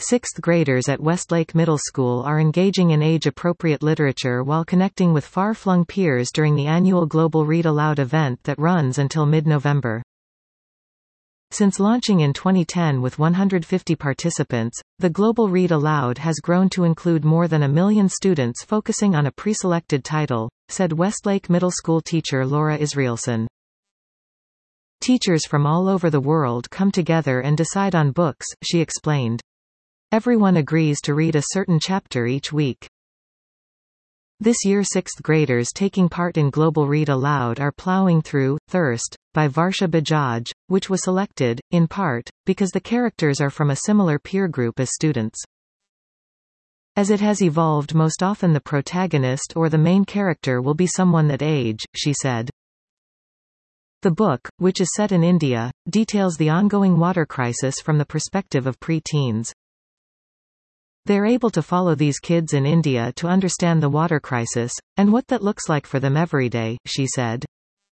Sixth graders at Westlake Middle School are engaging in age-appropriate literature while connecting with far-flung peers during the annual Global Read Aloud event that runs until mid-November. Since launching in 2010 with 150 participants, the Global Read Aloud has grown to include more than 1 million students focusing on a pre-selected title, said Westlake Middle School teacher Laura Israelson. Teachers from all over the world come together and decide on books, she explained. Everyone agrees to read a certain chapter each week. This year sixth graders taking part in Global Read Aloud are plowing through Thirst, by Varsha Bajaj, which was selected, in part, because the characters are from a similar peer group as students. As it has evolved, most often the protagonist or the main character will be someone that age, she said. The book, which is set in India, details the ongoing water crisis from the perspective of pre-teens. They're able to follow these kids in India to understand the water crisis, and what that looks like for them every day, she said.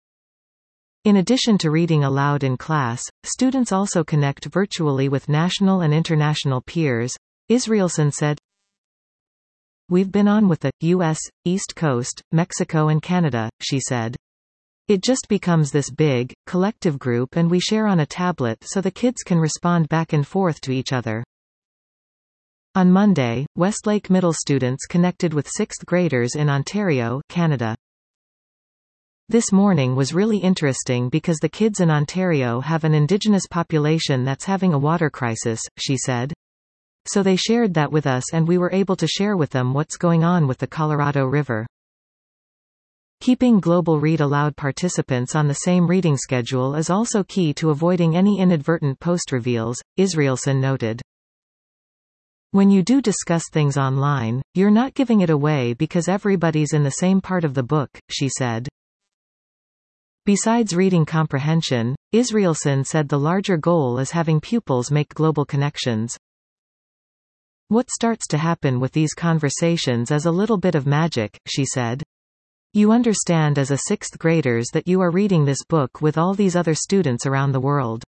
In addition to reading aloud in class, students also connect virtually with national and international peers, Israelson said. We've been on with the U.S., East Coast, Mexico and Canada, she said. It just becomes this big, collective group and we share on a tablet so the kids can respond back and forth to each other. On Monday, Westlake Middle students connected with sixth graders in Ontario, Canada. This morning was really interesting because the kids in Ontario have an Indigenous population that's having a water crisis, she said. So they shared that with us and we were able to share with them what's going on with the Colorado River. Keeping Global Read Aloud participants on the same reading schedule is also key to avoiding any inadvertent post-reveals, Israelson noted. When you do discuss things online, you're not giving it away because everybody's in the same part of the book, she said. Besides reading comprehension, Israelson said the larger goal is having pupils make global connections. What starts to happen with these conversations is a little bit of magic, she said. You understand as a sixth graders that you are reading this book with all these other students around the world.